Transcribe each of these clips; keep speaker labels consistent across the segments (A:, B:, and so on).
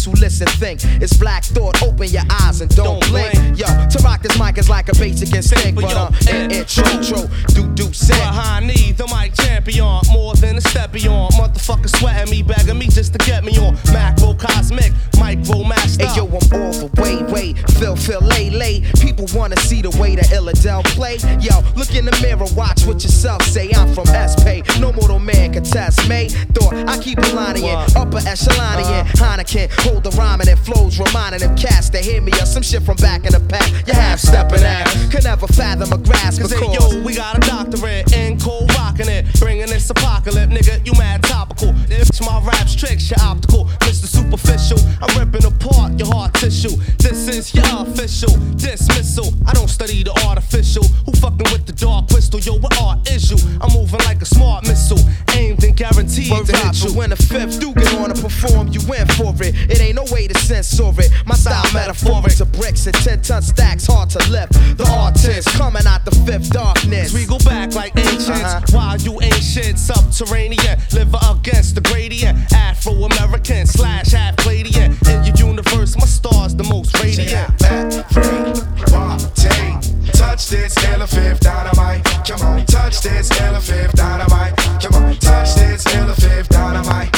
A: who listen think. It's Black Thought, open your eyes and don't blink. Yo, to rock this mic is like a basic instinct, but intro, do sick.
B: Behind me, the mic champion, more than a step beyond. Motherfucker sweating me, begging me just to get me on. Macro cosmic, micro master.
A: Hey yo, I'm all the way, Phil, lay. People wanna see the way that Illadel play. Yo, look in the mirror, watch what yourself say. I'm from S-Pay, no mortal man can test me. Thought I keep a line in, upper echelon in. Heineken, hold the rhyming and flows, reminding them cats to hear me or some shit from back in the past. You half stepping ass, could never fathom a grasp.
B: Cause hey yo, we got a doctorate in cold rocking it, bringing this apocalypse, nigga. You mad topical? It's my raps tricks, you're optical, Mr. Superficial. I'm ripping apart your heart tissue. This is your official dismissal. I don't study the artificial. Who fucking with the dark crystal? Yo, what art is you? I'm moving like a smart missile, aimed and guaranteed to hit you.
A: When the fifth do get on to perform, you win for it. It ain't no way to censor it. My style metaphoric to bricks and 10-ton stacks, hard to lift. The artist coming out the fifth darkness.
B: We go back like ancients, while you ain't shit. Subterranean, live against the gradient. Afro-American / half-Palladian. In your universe, my star's the most radiant.
C: Touch this elephant dynamite. Come on, touch this elephant dynamite. Come on, touch this elephant dynamite.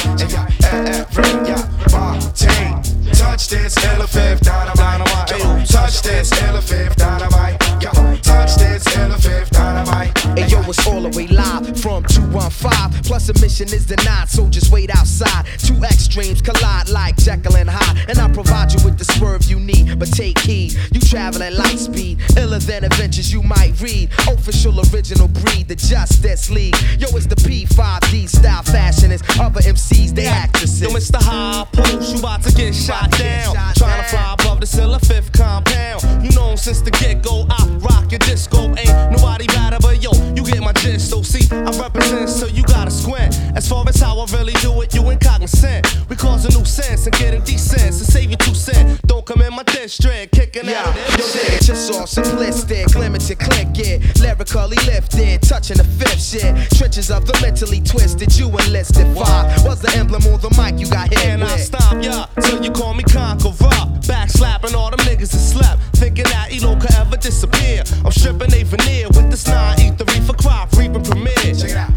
C: Touch this elephant dynamite. Come on, touch this elephant dynamite. Come on, touch this elephant dynamite.
A: Hey yo, it's all the way live from 215. Plus admission is denied, so just wait outside. Two extremes collide like Jekyll and Hyde, and I provide you with the swerve you need. But take heed, you travel at light speed, iller than adventures you might read. Official original breed, the Justice League. Yo, it's the P5D style fashionist. Other MCs, they actresses.
B: Yo, Mr. High Post, you about to get shot down. Trying to fly above the Silla fifth compound. You know since the get-go, I rock your disco. Ain't nobody better but yo, you get my gist. So see, I represent, so you gotta squint. As far as how I really do it, you ain't cognizant. We cause a new sense and getting decent. So save your 2 cents. Don't come in my district, kicking out
A: yo, shit. Just all simplistic, limited click it. Lyrically lifted, touching the fifth shit. Trenches of the mentally twisted, you enlisted. 5 was the emblem on the mic you got hit
B: and
A: with.
B: I stop ya till you call me conqueror. Back slapping all them niggas that slept, thinking that Elo could ever disappear. I'm stripping a veneer with this 9E3 for crop reaping premiere.
C: Check it out.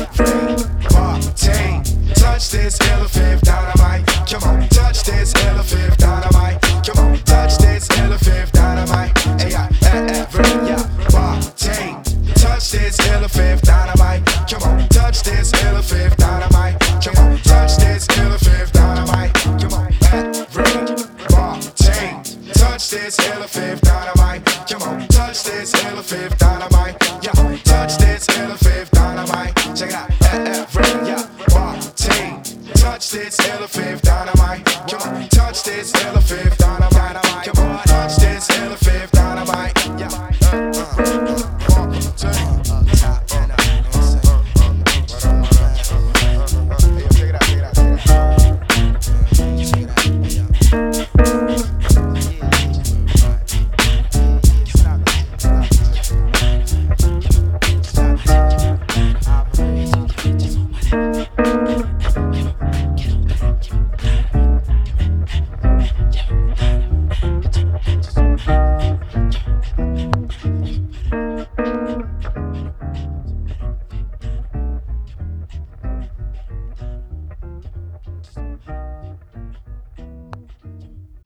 C: Touch this elephant dynamite. Come on, touch this elephant dynamite. Come on, touch this elephant dynamite. Touch this elephant dynamite. Come on, touch this elephant dynamite. Come on, touch this elephant dynamite. Come on, touch this elephant dynamite. Come on, touch this elephant dynamite. Yeah, touch this elephant dynamite. Check it out. Touch this elephant dynamite. Come on, touch this elephant dynamite.